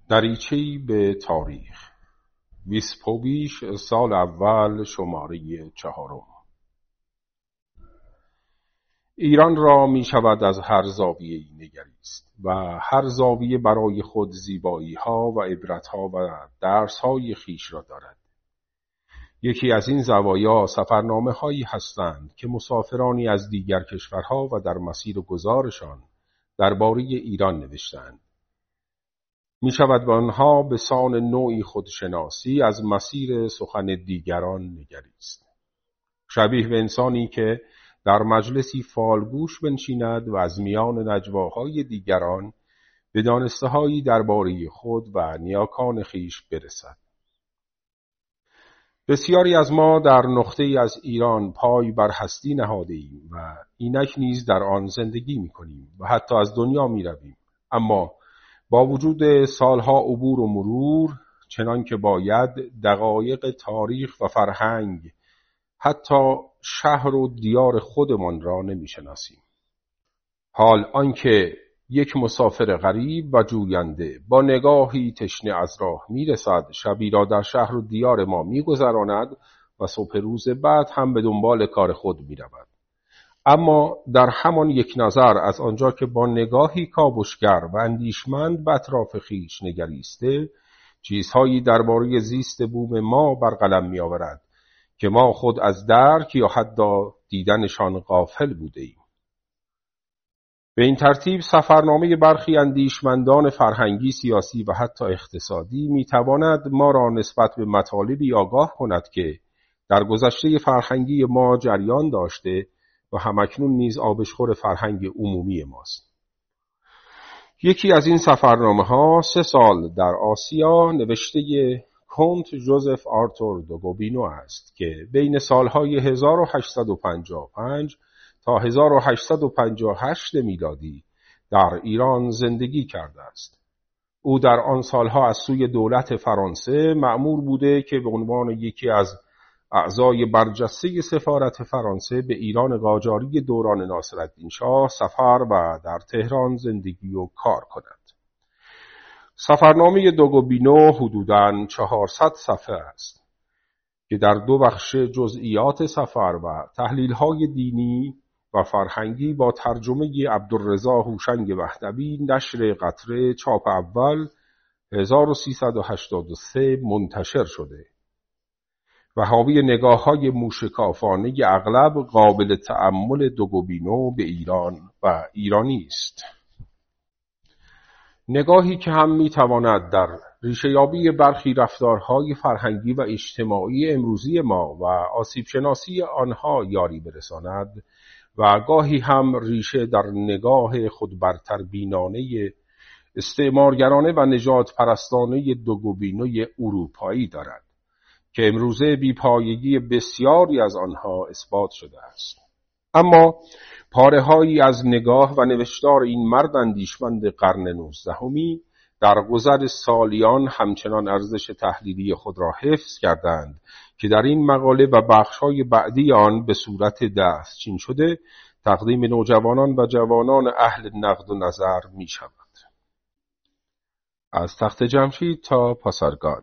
دریچه‌ای به تاریخ. ویسپوبیش، سال اول، شماره 4. ایران را می شود از هر زاویه‌ای نگریست و هر زاویه برای خود زیبایی‌ها و عبرت‌ها و درس‌های خویش را دارد. یکی از این زوایا سفرنامه‌هایی هستند که مسافرانی از دیگر کشورها و در مسیر گذارشان درباره ایران نوشتند. می شود به آنها به سان نوعی خودشناسی از مسیر سخن دیگران نگریست. شبیه به انسانی که در مجلسی فالگوش بنشیند و از میان نجواهای دیگران به دانسته‌هایی درباره خود و نیاکان خویش برسد. بسیاری از ما در نقطه‌ای از ایران پای بر هستی نهاده ایم و اینک نیز در آن زندگی می‌کنیم و حتی از دنیا می‌رویم، اما با وجود سالها عبور و مرور چنان که باید دقایق تاریخ و فرهنگ حتی شهر و دیار خودمان را نمی‌شناسیم. حال آنکه یک مسافر غریب و جوینده با نگاهی تشنه از راه میرسد، شبی را در شهر و دیار ما میگذراند و صبح روز بعد هم به دنبال کار خود میرود. اما در همان یک نظر از آنجا که با نگاهی کاوشگر و اندیشمند به اطراف خویش نگریسته، چیزهایی درباره زیست بوم ما بر قلم میآورد که ما خود از درک یا حتی دیدنشان غافل بوده ایم. به این ترتیب سفرنامه برخی اندیشمندان فرهنگی، سیاسی و حتی اقتصادی میتواند ما را نسبت به مطالبی آگاه کند که در گذشته فرهنگی ما جریان داشته و همکنون نیز آبشخور فرهنگ عمومی ماست. یکی از این سفرنامه‌ها 3 سال در آسیا نوشته کنت ژوزف آرتور دوگوبینو است که بین سالهای 1855 تا 1858 میلادی در ایران زندگی کرده است. او در آن سالها از سوی دولت فرانسه مأمور بوده که به عنوان یکی از اعضای برجسته سفارت فرانسه به ایران قاجاری دوران ناصرالدین شاه سفر و در تهران زندگی و کار کند. سفرنامه دوگوبینو حدوداً 400 صفحه است که در 2 بخش جزئیات سفر و تحلیل‌های دینی و فرهنگی با ترجمه عبدالرضا هوشنگ وهدوی نشر قطره چاپ اول 1383 منتشر شده و حاوی نگاه‌های موشکافانه اغلب قابل تأمل دوگوبینو به ایران و ایرانی است. نگاهی که هم می‌تواند در ریشه‌یابی برخی رفتارهای فرهنگی و اجتماعی امروزی ما و آسیب‌شناسی آنها یاری برساند و گاهی هم ریشه در نگاه خودبرتر بینانه استعمارگرانه و نجات پرستانه دوگوبینوی اروپایی دارد که امروزه بی‌پایگی بسیاری از آنها اثبات شده است. اما پاره‌هایی از نگاه و نوشتار این مرد اندیشمند قرن 19 در گذر سالیان همچنان ارزش تحلیلی خود را حفظ کردند که در این مقاله و بخش‌های بعدی آن به صورت دستچین شده تقدیم نوجوانان و جوانان اهل نقد و نظر می شود. از تخت جمشید تا پاسارگاد.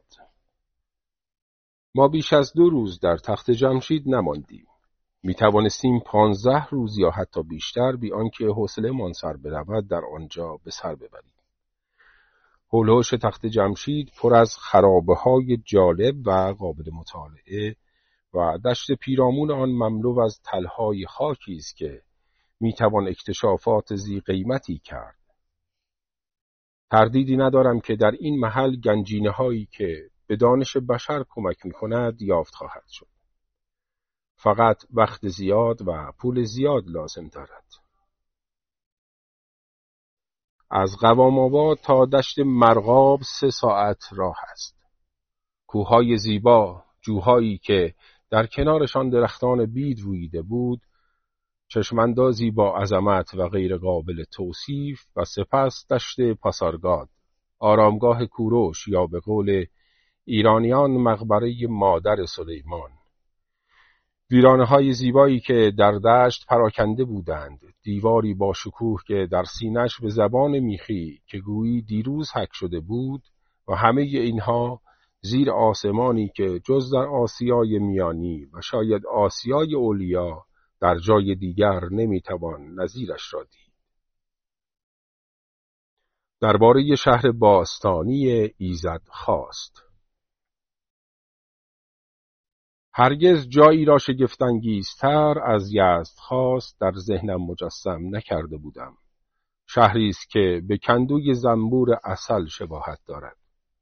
ما بیش از 2 روز در تخت جمشید نماندیم. می توانستیم 15 روز یا حتی بیشتر بی آنکه حوصله‌مان سر برود در آنجا به سر ببریم. حول و حوش تخت جمشید پر از خرابه‌های جالب و قابل مطالعه و دشت پیرامون آن مملو از تلهای خاکی است که میتوان اکتشافات ذی قیمتی کرد. تردیدی ندارم که در این محل گنجینه‌هایی که به دانش بشر کمک می‌کند یافت خواهد شد. فقط وقت زیاد و پول زیاد لازم دارد. از قوام آباد تا دشت مرغاب 3 ساعت راه است. کوههای زیبا، جوهایی که در کنارشان درختان بید رویده بود، چشماندازی با عظمت و غیر قابل توصیف و سپس دشت پاسارگاد، آرامگاه کوروش یا به قول ایرانیان مقبره مادر سلیمان. ویرانه‌های زیبایی که در دشت پراکنده بودند، دیواری با شکوه که در سینه‌اش به زبان میخی که گویی دیروز حک شده بود و همه اینها زیر آسمانی که جز در آسیای میانی و شاید آسیای اولیا در جای دیگر نمیتوان نظیرش را دید. درباره شهر باستانی ایزد خواست. هرگز جایی را شگفت‌انگیزتر از یزدخواست در ذهنم مجسم نکرده بودم. شهری است که به کندوی زنبور عسل شباهت دارد.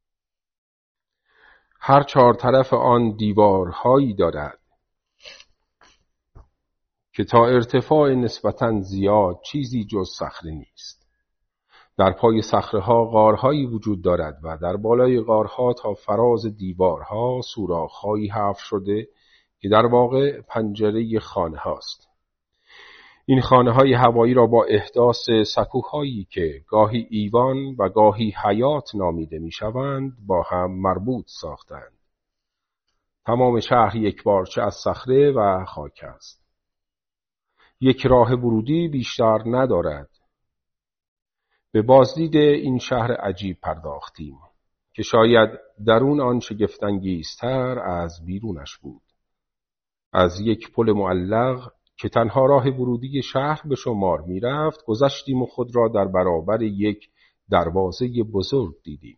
هر چهار طرف آن دیوارهایی دارد که تا ارتفاع نسبتاً زیاد چیزی جز صخره نیست. در پای صخره‌ها غارهایی وجود دارد و در بالای غارها تا فراز دیوارها سوراخ‌هایی حفر شده که در واقع پنجره خانه هاست. این خانه‌های هوایی را با احداث سکوهایی که گاهی ایوان و گاهی حیاط نامیده می‌شوند با هم مربوط ساختند. تمام شهر یکپارچه از صخره و خاک است. یک راه ورودی بیشتر ندارد. به بازدید این شهر عجیب پرداختیم که شاید درون آن شگفت‌انگیزتر از بیرونش بود. از یک پل معلق که تنها راه ورودی شهر به شمار می رفت گذشتیم و خود را در برابر یک دروازه بزرگ دیدیم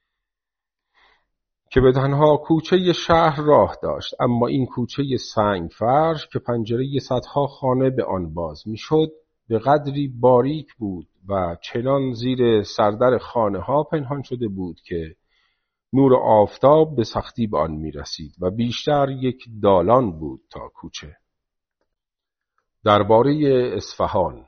که به تنها کوچه شهر راه داشت، اما این کوچه سنگ فرش که پنجره صدها خانه به آن باز می شد به قدری باریک بود و چنان زیر سردر خانه ها پنهان شده بود که نور آفتاب به سختی به آن می رسید و بیشتر یک دالان بود تا کوچه. درباره اصفهان،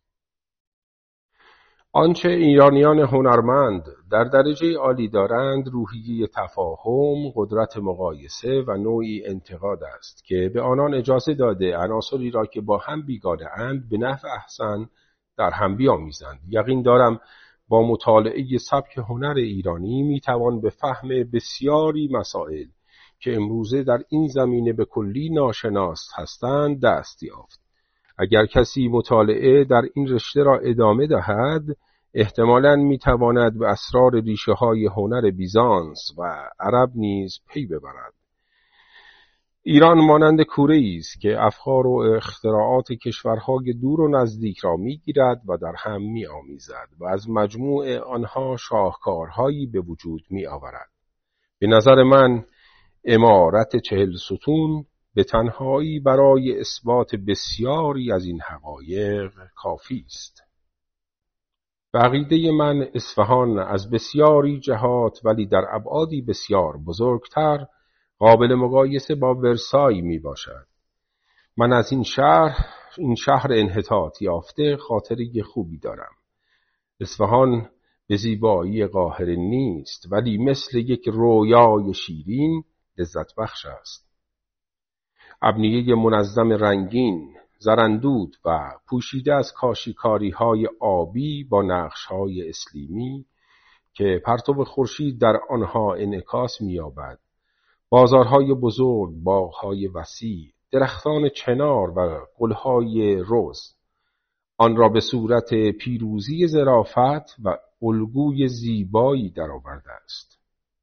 آنچه ایرانیان هنرمند در درجه عالی دارند روحیه تفاهم، قدرت مقایسه و نوعی انتقاد است که به آنان اجازه داده عناصری را که با هم بیگانه اند به نحو احسن در هم بیامیزند. یقین دارم با مطالعه سبک هنر ایرانی میتوان به فهم بسیاری مسائل که امروزه در این زمینه به کلی ناشناس هستند دست یافت. اگر کسی مطالعه در این رشته را ادامه دهد، احتمالاً میتواند به اسرار ریشه‌های هنر بیزانس و عرب نیز پی ببرد. ایران مانند کوره‌ای است که افکار و اختراعات کشورهای دور و نزدیک را میگیرد و در هم میآمیزد و از مجموع آنها شاهکارهایی به وجود میآورد. به نظر من عمارت 40 ستون به تنهایی برای اثبات بسیاری از این حقایق کافی است. به عقیده من اصفهان از بسیاری جهات ولی در ابعادی بسیار بزرگتر قابل مقایسه با ورسای می باشد. من از این شهر انحطاط یافته خاطره خوبی دارم. اصفهان به زیبایی قاهره نیست ولی مثل یک رویای شیرین لذت بخش است. ابنیه منظم رنگین، زرندود و پوشیده از کاشیکاری‌های آبی با نقش‌های اسلیمی که پرتو خورشید در آنها انعکاس می‌یابد. بازارهای بزرگ، باغ‌های وسیع، درختان چنار و گل‌های رز آن را به صورت پیروزی ظرافت و الگوی زیبایی درآورده است.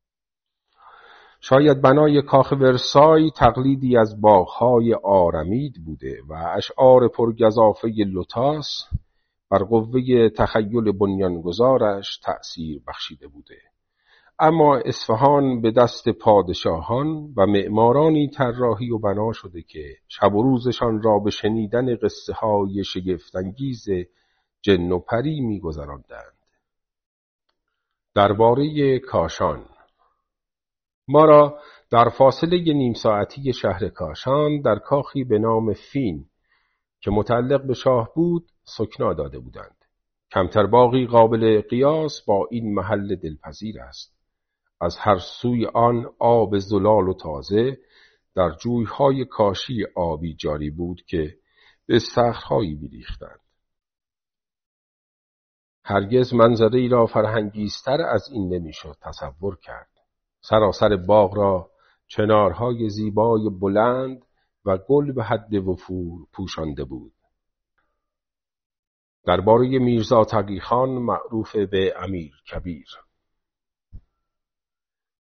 شاید بنای کاخ ورسای تقلیدی از باغ‌های آرمید بوده و اشعار پرگزافه لوتاس بر قوه تخیل بنیانگذارش تأثیر بخشیده بوده. اما اصفهان به دست پادشاهان و معمارانی طراحی و بنا شده که شب و روزشان را به شنیدن قصه‌های شگفت‌انگیز جن و پری می‌گذراندند. درباره کاشان، ما را در فاصله نیم ساعتی شهر کاشان در کاخی به نام فین که متعلق به شاه بود سکنا داده بودند. کمتر باغی قابل قیاس با این محل دلپذیر است. از هر سوی آن آب زلال و تازه در جویهای کاشی آبی جاری بود که به استخرهایی می‌ریختند. هرگز منظره‌ای را فرهنگی‌تر از این نمی‌شد تصور کرد. سراسر باغ را چنارهای زیبای بلند و گل به حد وفور پوشانده بود. درباره میرزا تقی‌خان معروف به امیر کبیر،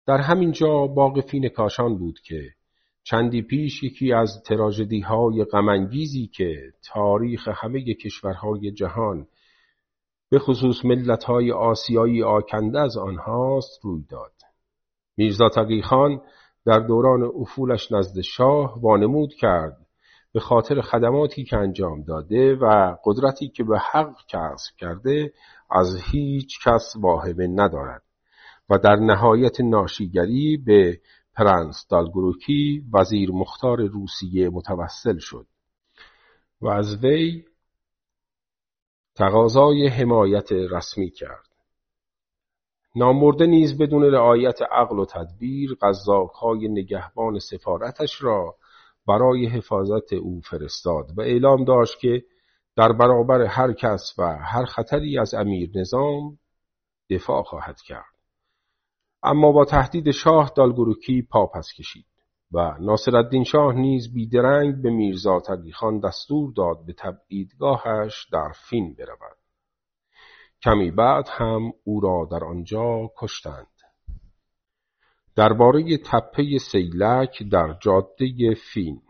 در همین جا باغ فین کاشان بود که چندی پیش یکی از تراژدی‌های غم‌انگیزی که تاریخ همه کشورهای جهان به خصوص ملت‌های آسیایی آکنده از آنهاست روی داد. میرزا تقی خان در دوران افولش نزد شاه وانمود کرد به خاطر خدماتی که انجام داده و قدرتی که به حق کسب کرده از هیچ کس واهمه ندارد و در نهایت ناشیگری به پرنس دالگروکی وزیر مختار روسیه متوسل شد و از وی تقاضای حمایت رسمی کرد. نامرده نیز بدون رعایت عقل و تدبیر قزاق‌های نگهبان سفارتش را برای حفاظت او فرستاد و اعلام داشت که در برابر هر کس و هر خطری از امیر نظام دفاع خواهد کرد. اما با تهدید شاه دالگروکی پا پس کشید و ناصرالدین شاه نیز بیدرنگ به میرزا تقی خان دستور داد به تبعیدگاهش در فین برود. کمی بعد هم او را در آنجا کشتند. درباره تپه سیلک در جاده فین.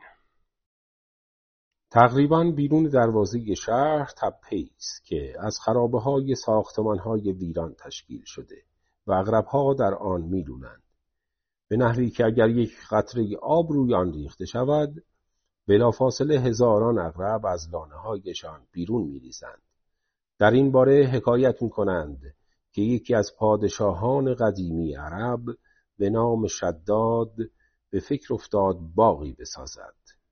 تقریباً بیرون دروازه شهر تپه‌ای است که از خرابه‌های ساختمان‌های ویران تشکیل شده و عقرب‌ها در آن می‌لولند، به نحوی که اگر یک قطره آب روی آن ریخته شود بلافاصله هزاران عقرب از لانه‌هایشان بیرون می‌ریزند. در این باره حکایت می‌کنند که یکی از پادشاهان قدیمی عرب به نام شداد به فکر افتاد باغی بسازد.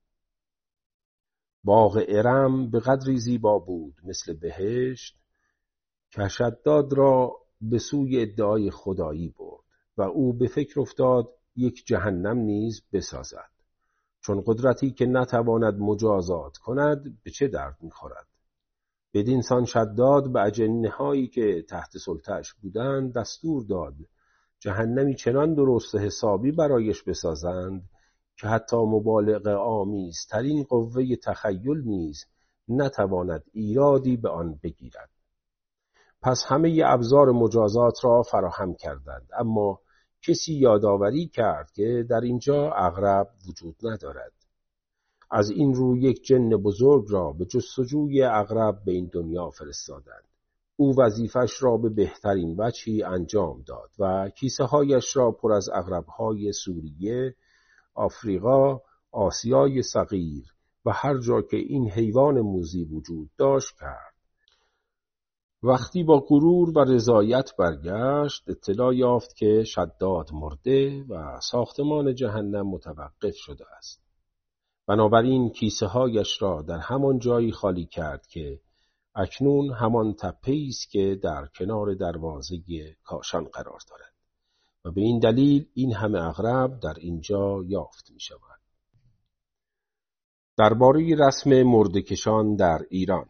باغ ارم به قدری زیبا بود مثل بهشت که شداد را به سوی ادعای خدایی برد و او به فکر افتاد یک جهنم نیز بسازد، چون قدرتی که نتواند مجازات کند به چه درد می‌خورد. بدین سان شداد به اجنهایی که تحت سلطه‌اش بودند دستور داد جهنمی چنان درست و حسابی برایش بسازند که حتی مبالغه آمیزترین قوه تخیل نیز نتواند ایرادی به آن بگیرد. پس همه ابزار مجازات را فراهم کردند، اما کسی یادآوری کرد که در اینجا عقرب وجود ندارد. از این رو یک جن بزرگ را به جستجوی عقرب به این دنیا فرستادند. او وظیفش را به بهترین وجهی انجام داد و کیسه هایش را پر از عقرب‌های سوریه، آفریقا، آسیای صغیر و هر جا که این حیوان موذی وجود داشت کرد. وقتی با غرور و رضایت برگشت اطلاع یافت که شداد مرده و ساختمان جهنم متوقف شده است. بنابراین کیسه هایش را در همان جایی خالی کرد که اکنون همان تپه‌ای است که در کنار دروازه کاشان قرار دارد و به این دلیل این همه عقرب در اینجا یافت می شود. درباره رسم مرده‌کشان در ایران.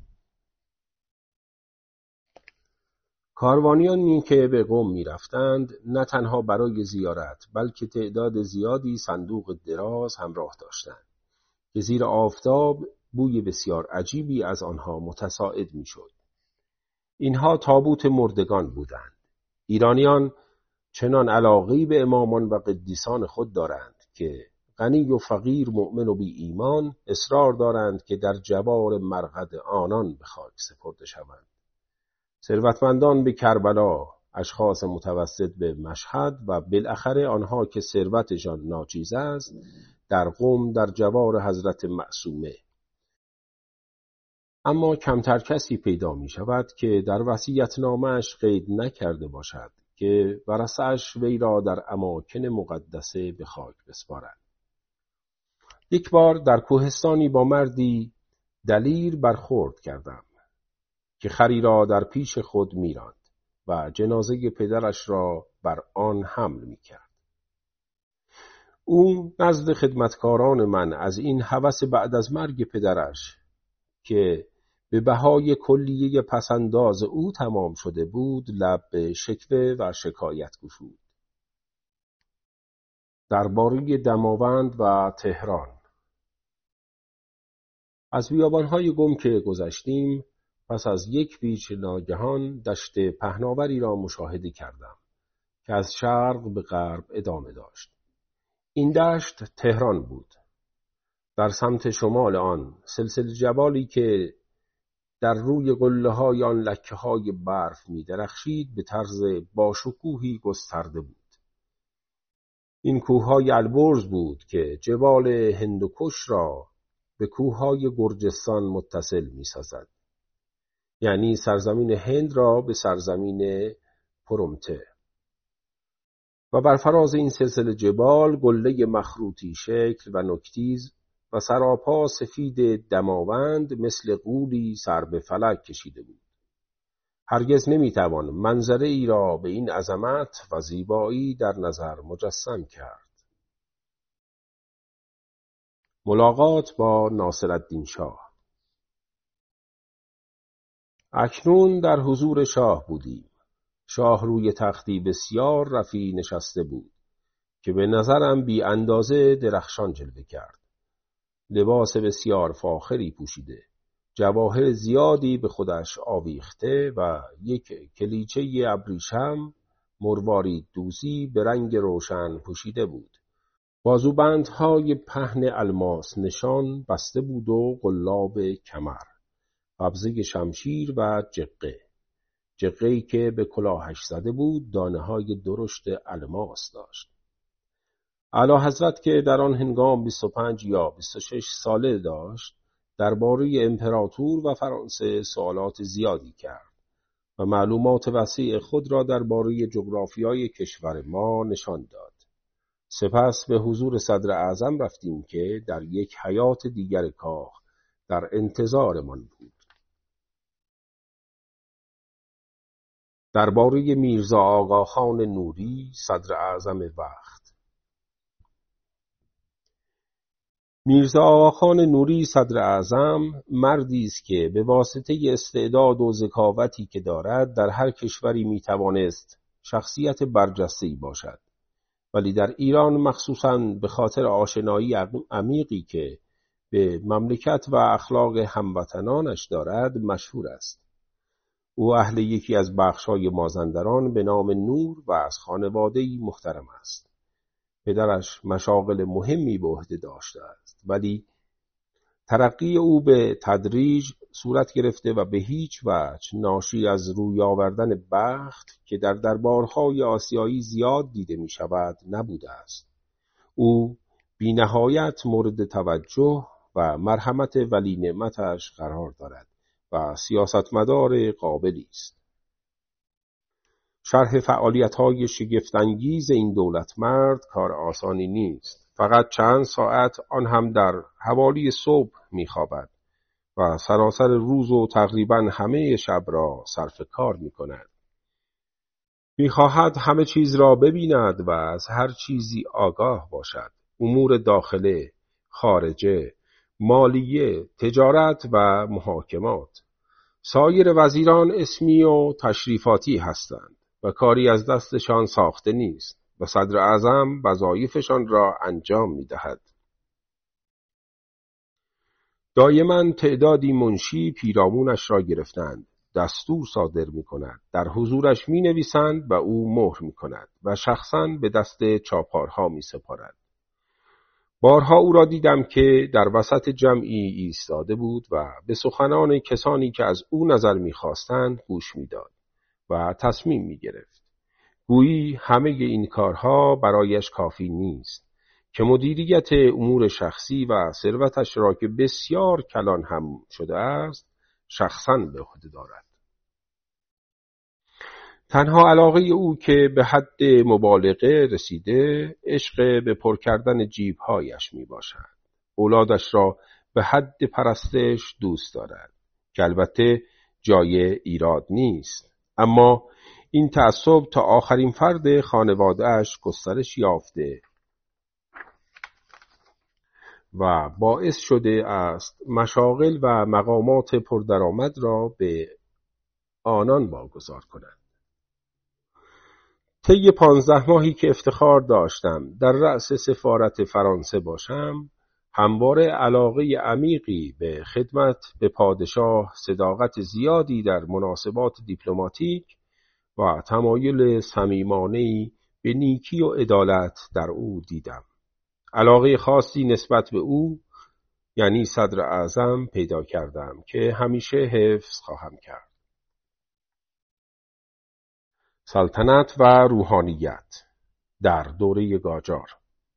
کاروانیانی که به قم می رفتند نه تنها برای زیارت بلکه تعداد زیادی صندوق دراز همراه داشتند که زیر آفتاب بوی بسیار عجیبی از آنها متصاعد می شد. اینها تابوت مردگان بودند. ایرانیان چنان علاقه‌ای به امامان و قدیسان خود دارند که غنی و فقیر، مؤمن و بی ایمان اصرار دارند که در جوار مرقد آنان به خاک سپرده شوند. ثروتمندان به کربلا، اشخاص متوسط به مشهد و بالاخره آنها که ثروتشان ناچیز است در قم در جوار حضرت معصومه. اما کمتر کسی پیدا می شود که در وصیت‌نامه‌اش قید نکرده باشد که ورثه‌اش وی را در اماکن مقدسه به خاک بسپارند. یک بار در کوهستانی با مردی دلیر برخورد کردم که خری را در پیش خود می‌راند و جنازه پدرش را بر آن حمل می‌کرد. او نزد خدمتکاران من از این هوس بعد از مرگ پدرش که به بهای کلیه پسنداز او تمام شده بود لب به شکوه و شکایت گشود. درباره دماوند و تهران. از بیابان‌های گم که گذشتیم پس از یک پیچ ناگهان دشت پهناوری را مشاهده کردم که از شرق به غرب ادامه داشت. این دشت تهران بود. در سمت شمال آن سلسله جبالی که در روی قله‌های آن لکه‌های برف می‌درخشید به طرز باشکوهی گسترده بود. این کوه‌های البرز بود که جبال هندوکش را به کوه‌های گرجستان متصل می‌سازد. یعنی سرزمین هند را به سرزمین پرمته. و بر فراز این سلسله جبال قله مخروطی شکل و نوک‌تیز و سراپا سفید دماوند مثل غولی سر به فلک کشیده بود. هرگز نمیتوان منظره ای را به این عظمت و زیبایی در نظر مجسم کرد. ملاقات با ناصرالدین شاه. اکنون در حضور شاه بودیم. شاه روی تختی بسیار رفیع نشسته بود که به نظرم بی اندازه درخشان جلوه کرد. لباس بسیار فاخری پوشیده، جواهر زیادی به خودش آویخته و یک کلیچه ابریشم مروارید دوزی به رنگ روشن پوشیده بود. بازوبندهای پهن الماس نشان بسته بود و قلاب کمر، قبضه شمشیر و جقه‌ای که به کلاهش زده بود دانه‌های درشت الماس داشت. اعلیحضرت که در آن هنگام 25 یا 26 ساله داشت، درباره امپراتور و فرانسه سوالات زیادی کرد و معلومات وسیع خود را درباره جغرافیای کشور ما نشان داد. سپس به حضور صدر اعظم رفتیم که در یک حیات دیگر کاخ در انتظارمان بود. درباره میرزا آقاخان نوری صدر اعظم وقت. میرزا آقاخان نوری صدر اعظم مردی است که به واسطه استعداد و ذکاوتی که دارد در هر کشوری میتوانست شخصیت برجسته‌ای باشد، ولی در ایران مخصوصاً به خاطر آشنایی عمیقی که به مملکت و اخلاق هموطنانش دارد مشهور است. او اهل یکی از بخش‌های مازندران به نام نور و از خانواده‌ای محترم است. پدرش مشاغل مهمی به عهده داشته است، ولی ترقی او به تدریج صورت گرفته و به هیچ وجه ناشی از روی آوردن بخت که در دربارهای آسیایی زیاد دیده می شود نبوده است. او بی نهایت مورد توجه و مرحمت ولی نعمتش قرار دارد و سیاستمدار قابلی است. شرح فعالیت‌های شگفت‌انگیز این دولتمرد کار آسانی نیست. فقط چند ساعت آن هم در حوالی صبح می‌خوابد و سراسر روز و تقریباً همه شب را صرف کار می‌کند. می‌خواهد همه چیز را ببیند و از هر چیزی آگاه باشد. امور داخله، خارجه، مالیه، تجارت و محاکمات. سایر وزیران اسمی و تشریفاتی هستند و کاری از دستشان ساخته نیست و صدر اعظم وظایفشان را انجام می‌دهد. دائما تعدادی منشی پیرامونش را گرفتند. دستور صادر می‌کند، در حضورش می‌نویسند و او مهر می‌کند و شخصاً به دست چاپارها می‌سپارد. بارها او را دیدم که در وسط جمعی ایستاده بود و به سخنان کسانی که از او نظر می‌خواستند گوش می‌داد و تصمیم می‌گرفت. گویی همه این کارها برایش کافی نیست که مدیریت امور شخصی و ثروتش را که بسیار کلان هم شده است شخصاً به عهده دارد. تنها علاقه او که به حد مبالغه رسیده عشق به پر کردن جیب‌هایش میباشد. اولادش را به حد پرستش دوست دارد که البته جای ایراد نیست، اما این تعصب تا آخرین فرد خانواده‌اش گسترش یافته و باعث شده است مشاغل و مقامات پردرآمد را به آنان واگذار کند. طی 15 ماهی که افتخار داشتم در رأس سفارت فرانسه باشم، همواره علاقه عمیقی به خدمت به پادشاه، صداقت زیادی در مناسبات دیپلماتیک و تمایل صمیمانه‌ای به نیکی و عدالت در او دیدم. علاقه خاصی نسبت به او، یعنی صدر اعظم، پیدا کردم که همیشه حفظ خواهم کرد. سلطنت و روحانیت در دوره قاجار.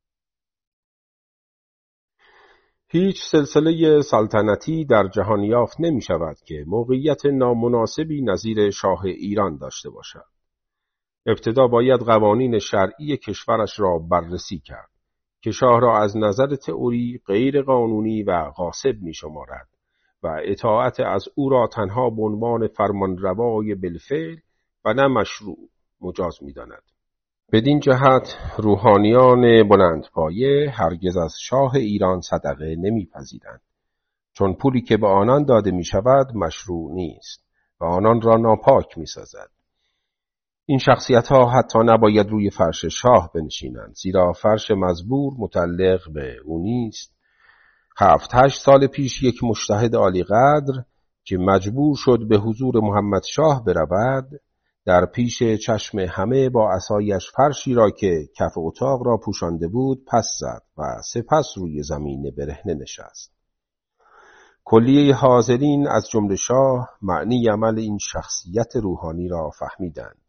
هیچ سلسله سلطنتی در جهان یافت نمی شود که موقعیت نامناسبی نظیر شاه ایران داشته باشد. ابتدا باید قوانین شرعی کشورش را بررسی کرد که شاه را از نظر تئوری غیر قانونی و غاصب می شمارد و اطاعت از او را تنها به عنوان فرمانروای بالفعل و نه مشروع مجاز می داند. بدین جهت روحانیان بلندپایه هرگز از شاه ایران صدقه نمی‌پذیرند، چون پولی که به آنان داده می شود مشروع نیست و آنان را ناپاک می سازد. این شخصیت‌ها حتی نباید روی فرش شاه بنشینند، زیرا فرش مزبور متعلق به او نیست. 7-8 سال پیش یک مجتهد عالی قدر که مجبور شد به حضور محمد شاه برود، در پیش چشم همه با عصایش فرشی را که کف اتاق را پوشانده بود پس زد و سپس روی زمین برهنه نشست. کلیه حاضرین از جمله شاه معنی عمل این شخصیت روحانی را فهمیدند.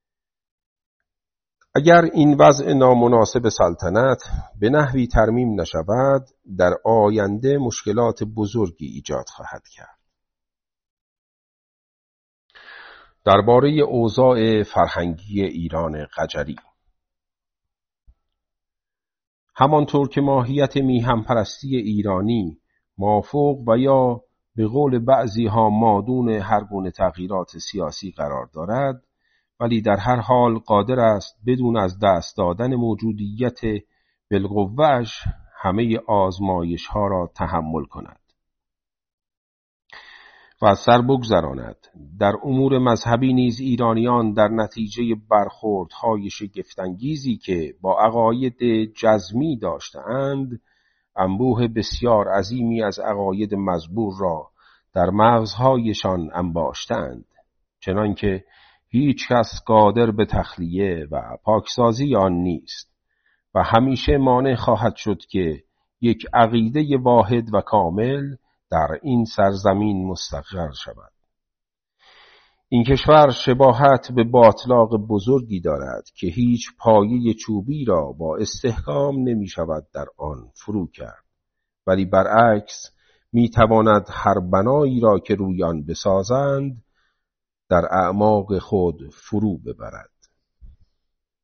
اگر این وضع نامناسب سلطنت به نحوی ترمیم نشود، در آینده مشکلات بزرگی ایجاد خواهد کرد. درباره اوضاع فرهنگی ایران قجری. همانطور که ماهیت میهن‌پرستی ایرانی مافوق و یا به قول بعضی ها مادون هر گونه تغییرات سیاسی قرار دارد، ولی در هر حال قادر است بدون از دست دادن موجودیت بالقوه‌اش همه آزمایش ها را تحمل کند و سر بگذراند. در امور مذهبی نیز ایرانیان در نتیجه برخوردهای شگفت‌انگیزی که با عقاید جزمی داشته‌اند، انبوه بسیار عظیمی از عقاید مزبور را در مغزهایشان انباشتند، چنانکه هیچ کس قادر به تخلیه و پاکسازی آن نیست و همیشه مانع خواهد شد که یک عقیده واحد و کامل در این سرزمین مستقر شود. این کشور شباهت به باتلاق بزرگی دارد که هیچ پایه چوبی را با استحکام نمی شود در آن فرو کرد، ولی برعکس می تواند هر بنایی را که روی آن بسازند در اعماق خود فرو ببرد.